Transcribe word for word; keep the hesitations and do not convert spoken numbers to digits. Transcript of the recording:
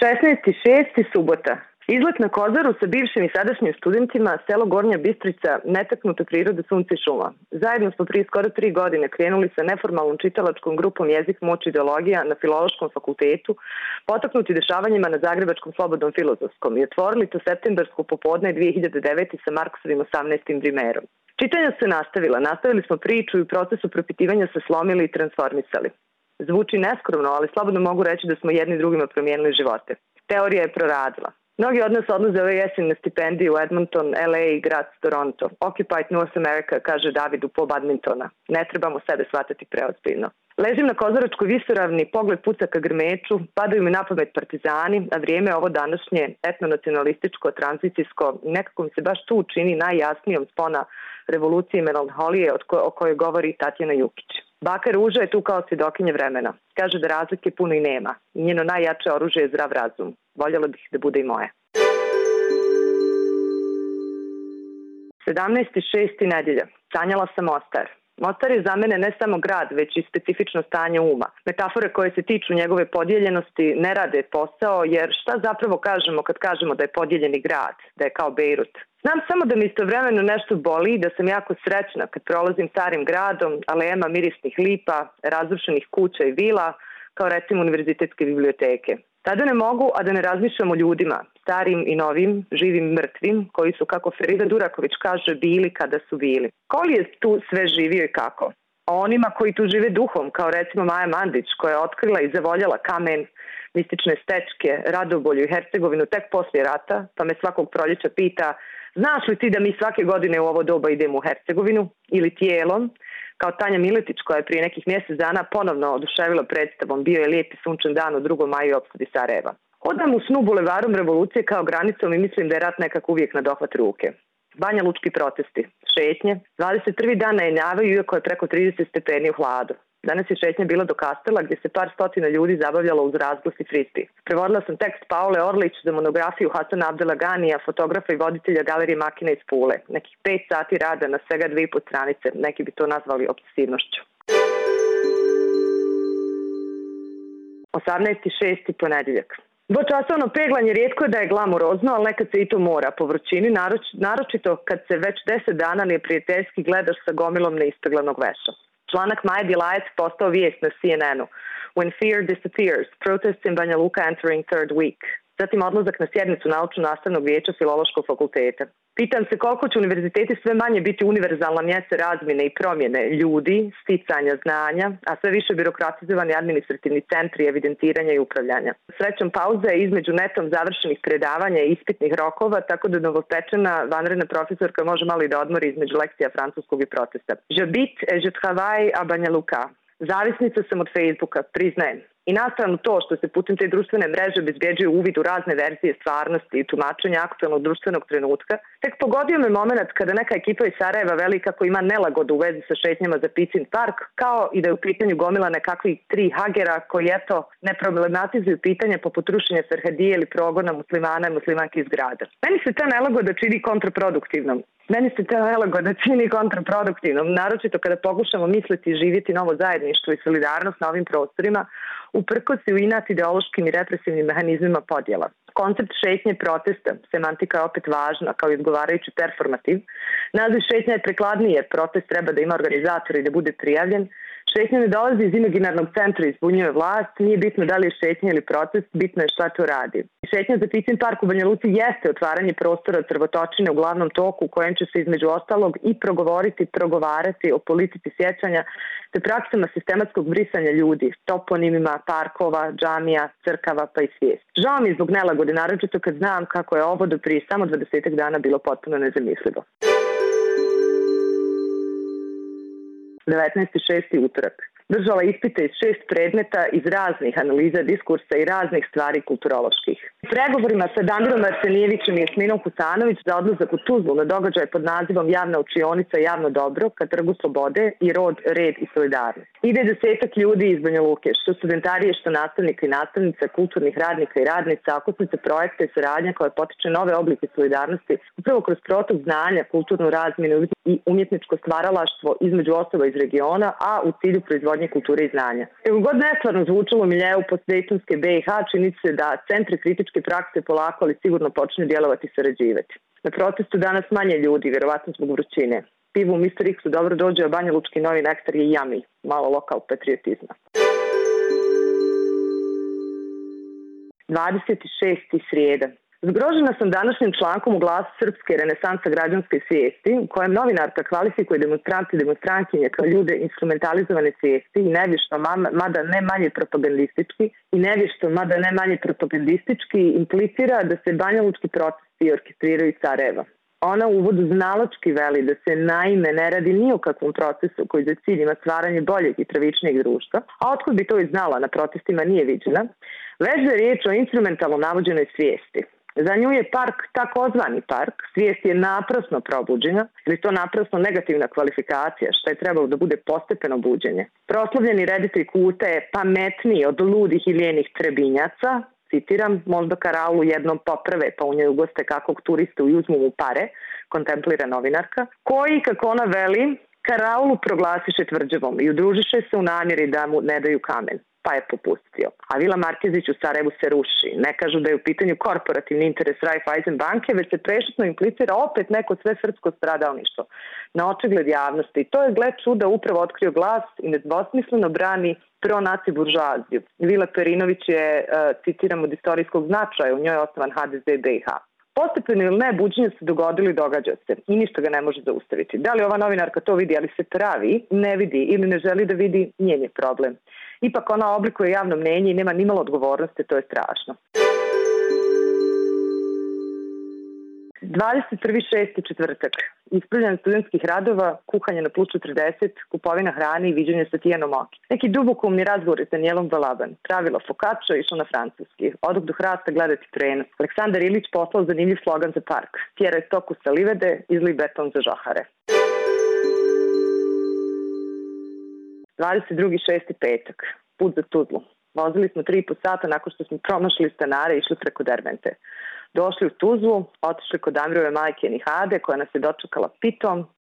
šesnaesti šesti subota. Izlet na Kozaru sa bivšim i sadašnjim studentima, selo Gornja Bistrica, netaknuta priroda, sunce i šuma. Zajedno smo prije skoro tri godine krenuli sa neformalnom čitalačkom grupom Jezik, moć, ideologija na Filološkom fakultetu, potaknuti dešavanjima na Zagrebačkom slobodnom filozofskom i otvorili to septembarsko popodne dve hiljade devete. sa Marksovim osamnaestim primerom. Čitanja se nastavila, nastavili smo priču i u procesu propitivanja se slomili i transformisali. Zvuči neskromno, ali slobodno mogu reći da smo jedni drugima promijenili živote. Teorija je proradila. Mnogi od nas odlaze ove jesen na stipendiju u Edmonton, L A i grad Toronto. Occupied North America, kaže David u po badmintona. Ne trebamo sebe shvatati preozbiljno. Ležim na Kozaračkoj visoravni, pogled puca ka Grmeču, padaju mi na pamet partizani, a vrijeme je ovo današnje etnonacionalističko, tranzicijsko, nekako mi se baš tu čini najjasnijom spona revolucije i melanholije o kojoj govori Tatjana Jukić. Baka Ruža je tu kao svjedokinja vremena. Kaže da razlike puno i nema. Njeno najjače oružje je zdrav razum. Voljela bih da bude i moje. sedamnaesti šesti nedjelja. Sanjala sam Mostar. Mostar je za mene ne samo grad, već i specifično stanje uma. Metafore koje se tiču njegove podijeljenosti ne rade posao, jer šta zapravo kažemo kad kažemo da je podijeljeni grad, da je kao Bejrut? Znam samo da mi istovremeno nešto boli i da sam jako srećna kad prolazim starim gradom, alejama mirisnih lipa, razrušenih kuća i vila, kao recimo univerzitetske biblioteke. Tada ne mogu, a da ne razmišljam o ljudima, starim i novim, živim i mrtvim, koji su, kako Ferida Duraković kaže, bili kada su bili. Ko li je tu sve živio i kako? O onima koji tu žive duhom, kao recimo Maja Mandić, koja je otkrila i zavoljela kamen, mistične stečke, Radobolju i Hercegovinu tek poslije rata, pa me svakog proljeća pita: znaš li ti da mi svake godine u ovo doba idemo u Hercegovinu? Ili tijelom, kao Tanja Miletić, koja je prije nekih mjesec dana ponovno oduševila predstavom Bio je lijepi sunčan dan u drugom maju u opsadi Sarajeva. Hodam u snu bulevarom revolucije kao granicom i mislim da je rat nekako uvijek na dohvat ruke. Banja Lučki protesti, šetnje, dvadeset prvi dan najavaju, iako je preko trideset stepeni u hladu. Danas je šetnja bila do Kastela, gdje se par stotina ljudi zabavljalo uz razglas i frisbee. Prevodila sam tekst Paole Orlić za monografiju Hasana Abdelaganija, fotografa i voditelja Galerije Makina iz Pule. Nekih pet sati rada na svega dvije i po stranice, neki bi to nazvali obsesivnošću. osamnaesti šesti ponedjeljak. Dvočasovno peglanje rijetko je da je glamurozno, ali nekad se i to mora po vrućini, naročito kad se već deset dana neprijateljski gledaš sa gomilom neispeglanog veša. Članak Maje Dilajec postao vijest na C N N-u. When fear disappears, protests in Banja Luka entering third week. Zatim odlazak na sjednicu naučno-nastavnog vijeća Filološkog fakulteta. Pitam se koliko će univerziteti sve manje biti univerzalna mjesta razmjene i promjene ljudi, sticanja znanja, a sve više birokratizovani administrativni centri evidentiranja i upravljanja. Srećom, pauza je između netom završenih predavanja i ispitnih rokova, tako da novopečena vanredna profesorka može malo i da odmori između lekcija francuskog i protesta. J'habite et je travaille à Banja Luka. Zavisnica sam od Facebooka, priznajem. I nastranu to što se putem te društvene mreže obezbeđuje uvid u razne verzije stvarnosti i tumačenja aktualnog društvenog trenutka, tek pogodio me moment kada neka ekipa iz Sarajeva veli kako ima nelagodu u vezi sa šetnjama za Picin park, kao i da je u pitanju gomila nekakvih tri hagera koji, eto, ne problematizuju pitanja poput rušenja Ferhadije ili progona muslimana i muslimanki iz grada. Meni se ta nelagoda čini kontraproduktivnom. Meni se ta nelagoda čini kontraproduktivnom, naročito kada pokušamo misliti i živjeti novo zajedništvo i solidarnost na ovim prostorima, uprkos i u inat ideološkim i represivnim mehanizmima podjela. Koncept šetnje protesta, semantika je opet važna kao i odgovarajući performativ. Naziv šetnja je prekladniji jer protest treba da ima organizator i da bude prijavljen. Šetnja ne dolazi iz imaginarnog centra i zbunjuje vlast, nije bitno da li je šetnja ili protest, bitno je šta to radi. Šetnja za Picin park u Banja Luci jeste otvaranje prostora od crvotočine u glavnom toku u kojem će se između ostalog i progovoriti, progovarati o politici sjećanja te praksama sistematskog brisanja ljudi, toponimima, parkova, džamija, crkava pa i svijest. Žao mi zbog nelagode, naročito kad znam kako je ovo do prije samo dvadesetak dana bilo potpuno nezamislivo. devetnaesti šesti utorak. Držala ispite iz šest predmeta iz raznih analiza, diskursa i raznih stvari kulturoloških. U pregovorima sa Damirom Arsenijevićem i Jasminom Husanović za odlazak u Tuzlu na događaj pod nazivom Javna učionica Javno dobro ka Trgu slobode i Rod, red i solidarnost. Ide desetak ljudi iz Banja Luke, što studentarije, što nastavnika i nastavnica, kulturnih radnika i radnica, okosnica projekta i saradnja koja potiče nove oblike solidarnosti upravo kroz protok znanja, kulturnu razmjenu i umjetničko stvaralaštvo između osoba iz regiona, a u cilju proizvodnje kulture i znanja. Kako god nestvarno zvučalo u miljeu postdejtonske B i H, čini se da centri kritičke prakse polako ali sigurno počinju djelovati i sarađivati. Na protestu danas manje ljudi, vjerovatno zbog vrućine. Pivo u mister X-u dobro dođe, a Banja Lučki Novi Nektar je yummy, malo lokal patriotizma. dvadeset šesti srijeda. Zgrožena sam današnjim člankom u Glasu Srpske renesansa građanske svijesti, u kojem novinarka kvalifikuje demonstranti i demonstrantkinje kao ljude instrumentalizovane svijesti i nevješto, mada ne manje propagandistički, i nevješto, mada ne manje propagandistički implicira da se banjalučki protesti orkestriraju iz Sarajeva. Ona u uvodu znalački veli da se naime ne radi ni o kakvom procesu koji za cilj ima stvaranje boljeg i pravičnijeg društva, a otkud bi to i znala, na protestima nije viđena, već da je riječ o instrumentalno navođenoj svijesti. Za nju je park takozvani park, svijest je naprasno probuđena, ili to naprasno negativna kvalifikacija, što je trebalo da bude postepeno buđenje. Proslavljeni reditelj Kuta je pametniji od ludih i lijenih trebinjaca, citiram, možda karaulu jednom poprave pa u njoj ugoste kakvog turistu i uzmu mu pare, kontemplira novinarka, koji, kako ona veli, karaulu proglasiše tvrđavom i udružiše se u namjeri da mu ne daju kamen, pa je popustio. A Vila Markezić u Sarajevu se ruši. Ne kažu da je u pitanju korporativni interes Raiffeisen banke, već se prešutno implicira opet neko sve srpsko stradalništvo na očigled javnosti. I to je, gled čuda, upravo otkrio Glas i nedvosmisleno brani pro-naci buržoaziju. Vila Perinović je, citiram, od istorijskog značaja, u njoj je osnovan H D Z B i H. Postepeno ili ne, buđenje se dogodilo i događa se i ništa ga ne može zaustaviti. Da li ova novinarka to vidi, ali se pravi, ne vidi ili ne želi da vidi, njen je problem. Ipak ona oblikuje javno mnenje i nema nimalo odgovornosti, to je strašno. dvadeset prvi šesti četvrtak. Ispravljanje studentskih radova, kuhanje na plus četrdeset, kupovina hrane i viđenje sa Tijanom Oki. Neki dubokumni razgovori sa Danijelom Balaban. Pravilo Focaccia išlo na francuski. Odok do hrasta gledati prenos. Aleksandar Ilić poslao zanimljiv slogan za park. Tjeraj stoku sa livede, izlij beton za žohare. dvadeset drugi šesti petak. Put za Tuzlu. Vozili smo tri i po sata nakon što smo promašili stanare i išli preko Dervente. Došli u Tuzlu, otišli kod Amirove majke Nihade koja nas je dočekala pitom,